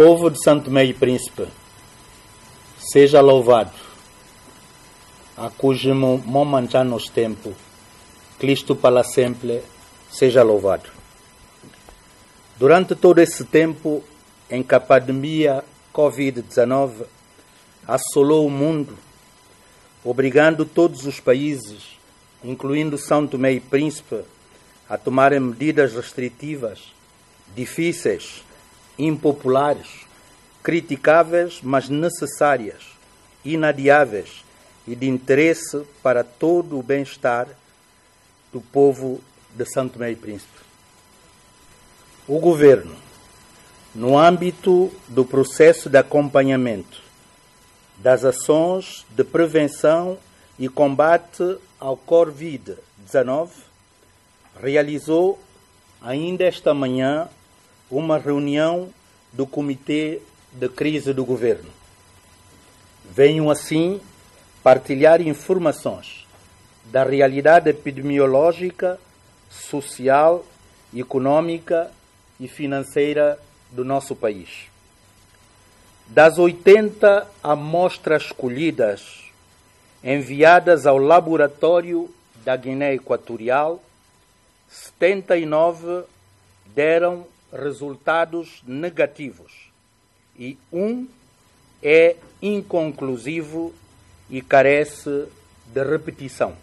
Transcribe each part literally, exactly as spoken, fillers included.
Povo de São Tomé e Príncipe, seja louvado, a cujo momento nos tempo, Cristo para sempre, seja louvado. Durante todo esse tempo em que a pandemia covid dezenove assolou o mundo, obrigando todos os países, incluindo São Tomé e Príncipe, a tomarem medidas restritivas, difíceis, impopulares, criticáveis, mas necessárias, inadiáveis e de interesse para todo o bem-estar do povo de São Tomé e Príncipe. O Governo, no âmbito do processo de acompanhamento das ações de prevenção e combate ao covid dezenove, realizou ainda esta manhã uma reunião do Comitê de Crise do Governo. Venho assim partilhar informações da realidade epidemiológica, social, econômica e financeira do nosso país. Das oitenta amostras escolhidas enviadas ao laboratório da Guiné Equatorial, setenta e nove deram resultados negativos e um é inconclusivo e carece de repetição.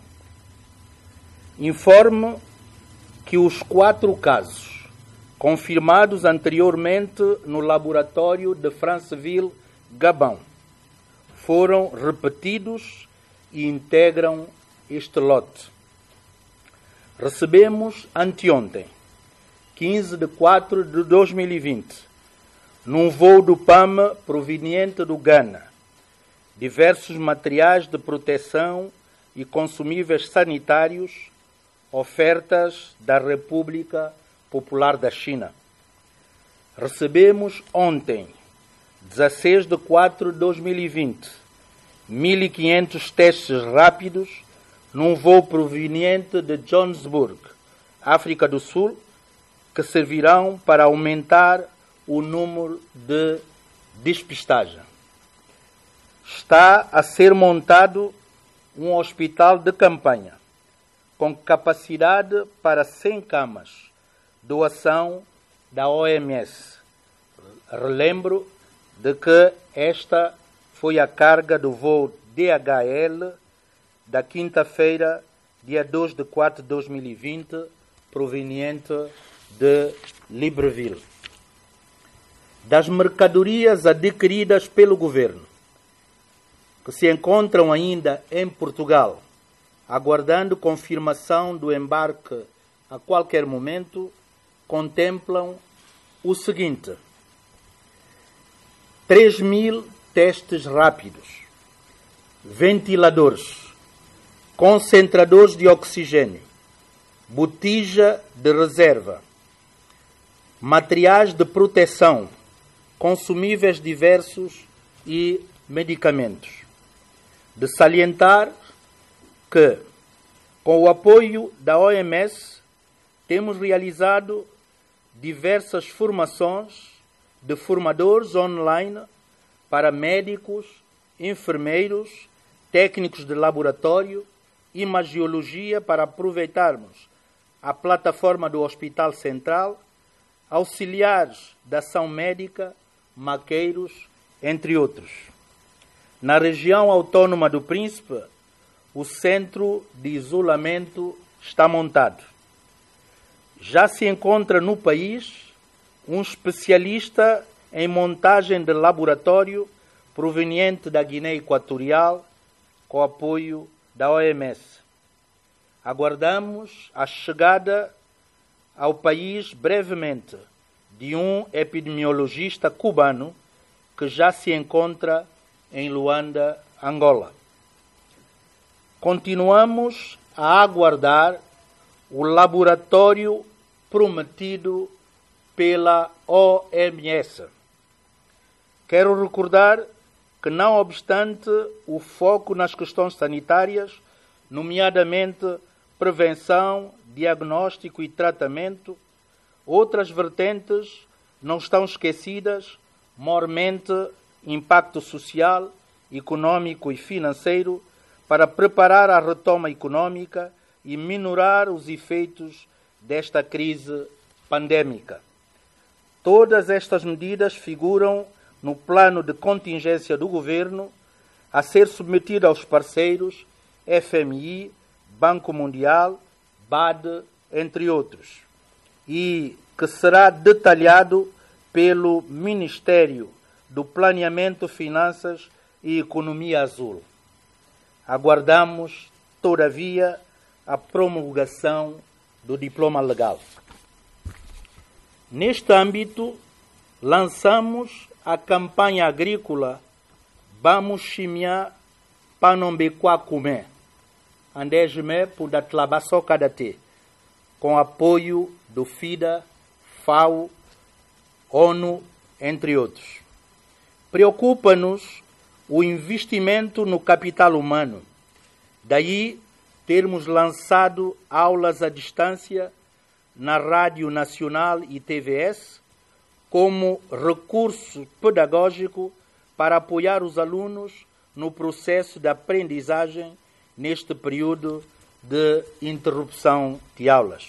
Informo que os quatro casos confirmados anteriormente no laboratório de Franceville, Gabão, foram repetidos e integram este lote. Recebemos anteontem, quinze de quatro de dois mil e vinte, num voo do P A M proveniente do Ghana, diversos materiais de proteção e consumíveis sanitários, ofertas da República Popular da China. Recebemos ontem, dezesseis de quatro de dois mil e vinte, mil e quinhentos testes rápidos num voo proveniente de Johannesburg, África do Sul, que servirão para aumentar o número de despistagem. Está a ser montado um hospital de campanha com capacidade para cem camas, doação da O M S. Relembro de que esta foi a carga do voo D H L da quinta-feira, dia dois de quatro de dois mil e vinte, proveniente de Libreville. Das mercadorias adquiridas pelo Governo, que se encontram ainda em Portugal, aguardando confirmação do embarque a qualquer momento, contemplam o seguinte: três mil testes rápidos, ventiladores, concentradores de oxigênio, botija de reserva, materiais de proteção, consumíveis diversos e medicamentos. De salientar que, com o apoio da O M S, temos realizado diversas formações de formadores online para médicos, enfermeiros, técnicos de laboratório, imagiologia para aproveitarmos a plataforma do Hospital Central, auxiliares da ação médica, maqueiros, entre outros. Na região autónoma do Príncipe, o centro de isolamento está montado. Já se encontra no país um especialista em montagem de laboratório proveniente da Guiné Equatorial, com apoio da O M S. Aguardamos a chegada ao país brevemente de um epidemiologista cubano que já se encontra em Luanda, Angola. Continuamos a aguardar o laboratório prometido pela O M S. Quero recordar que, não obstante o foco nas questões sanitárias, nomeadamente prevenção, diagnóstico e tratamento, outras vertentes não estão esquecidas, maiormente impacto social, econômico e financeiro para preparar a retoma econômica e minorar os efeitos desta crise pandémica. Todas estas medidas figuram no plano de contingência do Governo a ser submetido aos parceiros F M I, Banco Mundial, B A D, entre outros, e que será detalhado pelo Ministério do Planeamento, Finanças e Economia Azul. Aguardamos, todavia, a promulgação do diploma legal. Neste âmbito, lançamos a campanha agrícola Vamos Chimia Panombequá Kumé, Andejme Pudatlabasó Kadate, com apoio do FIDA, FAO, ONU, entre outros. Preocupa-nos o investimento no capital humano. Daí termos lançado aulas à distância na Rádio Nacional e T V S como recurso pedagógico para apoiar os alunos no processo de aprendizagem neste período de interrupção de aulas.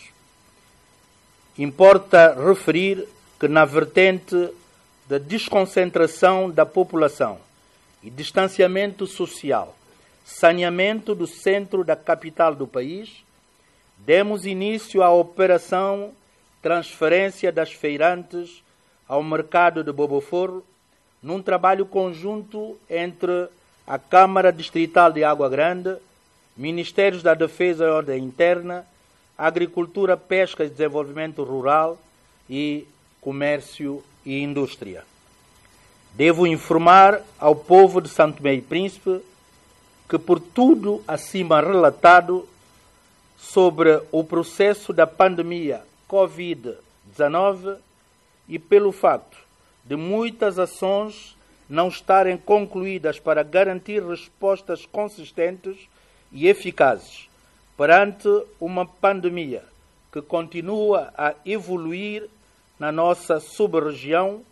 Importa referir que na vertente da desconcentração da população e distanciamento social, saneamento do centro da capital do país, demos início à operação Transferência das Feirantes ao mercado de Boboforro, num trabalho conjunto entre a Câmara Distrital de Água Grande, Ministérios da Defesa e Ordem Interna, Agricultura, Pesca e Desenvolvimento Rural e Comércio e Indústria. Devo informar ao povo de São Tomé e Príncipe que, por tudo acima relatado sobre o processo da pandemia covid dezenove e pelo facto de muitas ações não estarem concluídas para garantir respostas consistentes e eficazes perante uma pandemia que continua a evoluir na nossa sub-região,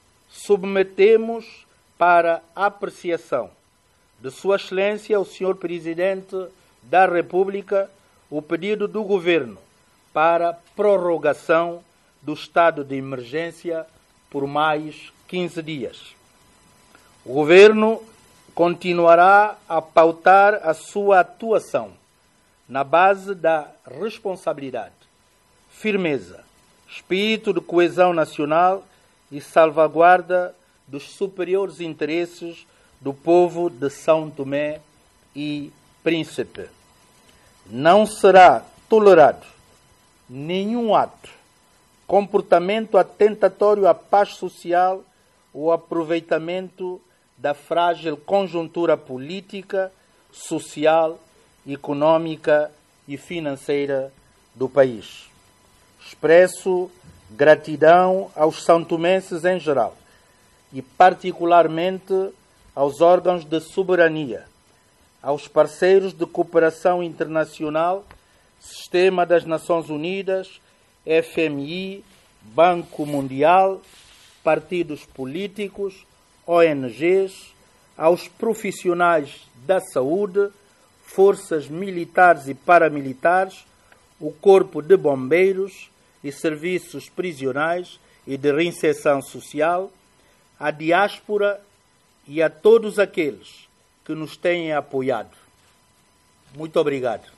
submetemos para apreciação de Sua Excelência, o senhor Presidente da República, o pedido do Governo para prorrogação do estado de emergência por mais quinze dias. O Governo continuará a pautar a sua atuação na base da responsabilidade, firmeza, espírito de coesão nacional e salvaguarda dos superiores interesses do povo de São Tomé e Príncipe. Não será tolerado nenhum ato, comportamento atentatório à paz social ou aproveitamento da frágil conjuntura política, social, econômica e financeira do país. Expresso gratidão aos santomenses em geral e particularmente aos órgãos de soberania, aos parceiros de cooperação internacional, Sistema das Nações Unidas, F M I, Banco Mundial, partidos políticos, O N Gs, aos profissionais da saúde, forças militares e paramilitares, o Corpo de Bombeiros e serviços prisionais e de reinserção social, à diáspora e a todos aqueles que nos têm apoiado. Muito obrigado.